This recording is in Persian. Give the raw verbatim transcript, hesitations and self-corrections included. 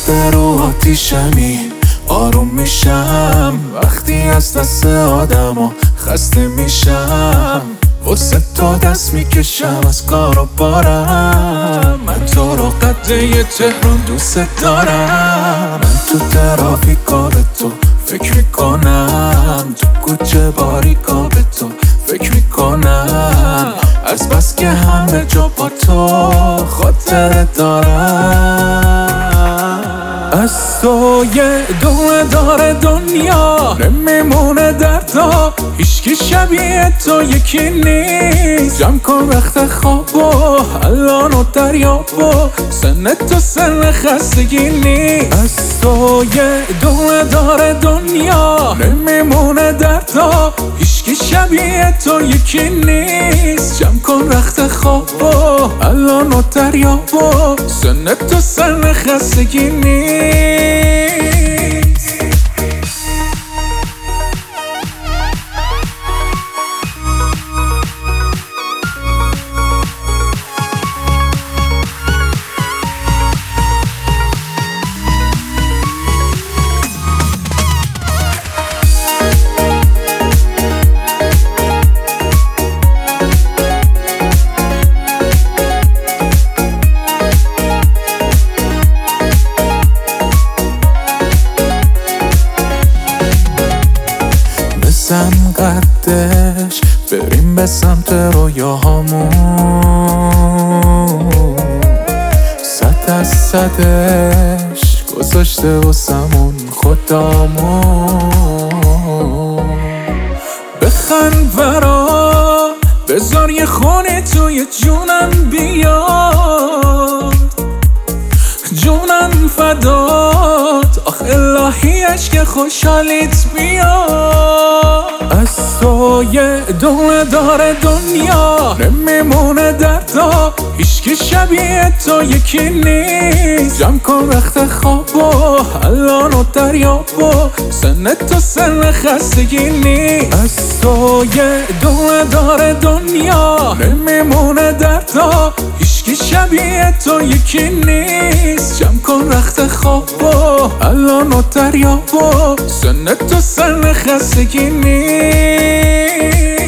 وقت رو آتیشمی آروم میشم وقتی از دست آدم و خسته میشم واسه تو دست میکشم از کار و بارم من تو رو قده تهران دوست دارم من تو ترافیکا به تو فکر میکنم تو کوچه باریکا به تو فکر میکنم از بس که همه جا با تو خاطر دارم از تو یه دونه داره دنیا نمیمونه در تو هیچکی شبیه تو یکی نیست جمع کن وقت خواب و الان و دریاب و سن تو سن خستگی نیست از تو یه دونه داره دنیا نمیمونه در تو هیچکی شبیه تو یکی نیست جمع کن وقت خواب و الان و دریاب و سن تو سن خستگی نیست بزن قدش بریم به سمت رویاهامون صد از صدش گذاشته واسمون خدامون بخند برا بذار یه خونه توی جونم بیاد جونم فدات آخ الهی عشق خوشحالیت بیاد از تو یه دونه داره دنیا نمیمونه در تو هیچکی شبیه تو یکی نیست جمع کن وقت خواب و الان و دریاب و سن تو سن خستگی نیست از تو یه دونه داره دنیا نمیمونه در تو هیچکی شبیه تو یکی نیست جمع کن وقت خواب و الان و دریاب و سن تو سن خستگی نیست